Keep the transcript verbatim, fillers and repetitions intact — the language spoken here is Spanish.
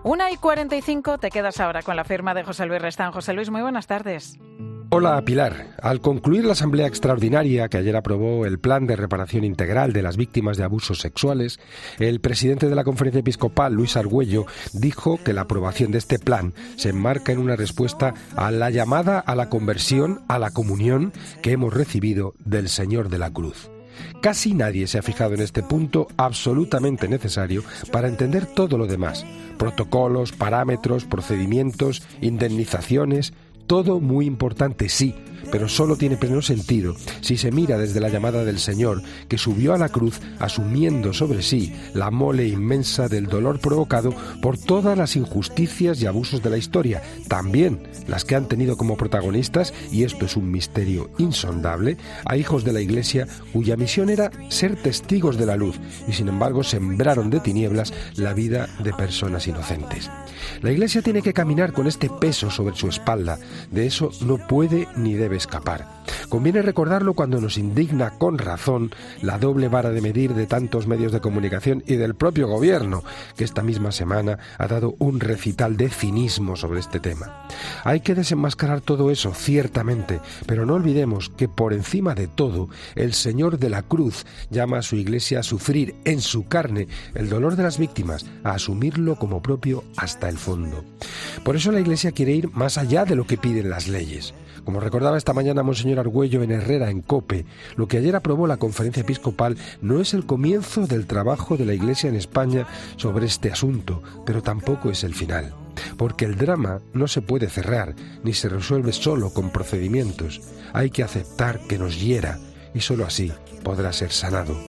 Una y cuarenta y cinco, te quedas ahora con la firma de José Luis Restán. José Luis, muy buenas tardes. Hola, Pilar. Al concluir la Asamblea Extraordinaria que ayer aprobó el Plan de Reparación Integral de las Víctimas de Abusos Sexuales, el presidente de la Conferencia Episcopal, Luis Argüello, dijo que la aprobación de este plan se enmarca en una respuesta a la llamada a la conversión, a la comunión que hemos recibido del Señor de la Cruz. Casi nadie se ha fijado en este punto absolutamente necesario para entender todo lo demás. Protocolos, parámetros, procedimientos, indemnizaciones, todo muy importante, sí, pero solo tiene pleno sentido si se mira desde la llamada del Señor, que subió a la cruz asumiendo sobre sí la mole inmensa del dolor provocado por todas las injusticias y abusos de la historia, también las que han tenido como protagonistas, y esto es un misterio insondable, a hijos de la Iglesia cuya misión era ser testigos de la luz y sin embargo sembraron de tinieblas la vida de personas inocentes. La Iglesia tiene que caminar con este peso sobre su espalda, de eso no puede ni debe escapar. Conviene recordarlo cuando nos indigna con razón la doble vara de medir de tantos medios de comunicación y del propio gobierno, que esta misma semana ha dado un recital de cinismo sobre este tema. Hay que desenmascarar todo eso, ciertamente, pero no olvidemos que por encima de todo, el Señor de la Cruz llama a su Iglesia a sufrir en su carne el dolor de las víctimas, a asumirlo como propio hasta el fondo. Por eso la Iglesia quiere ir más allá de lo que piden las leyes. Como recordaba esta mañana Monseñor Argüello en Herrera, en COPE, lo que ayer aprobó la Conferencia Episcopal no es el comienzo del trabajo de la Iglesia en España sobre este asunto, pero tampoco es el final. Porque el drama no se puede cerrar, ni se resuelve solo con procedimientos. Hay que aceptar que nos hiera, y solo así podrá ser sanado.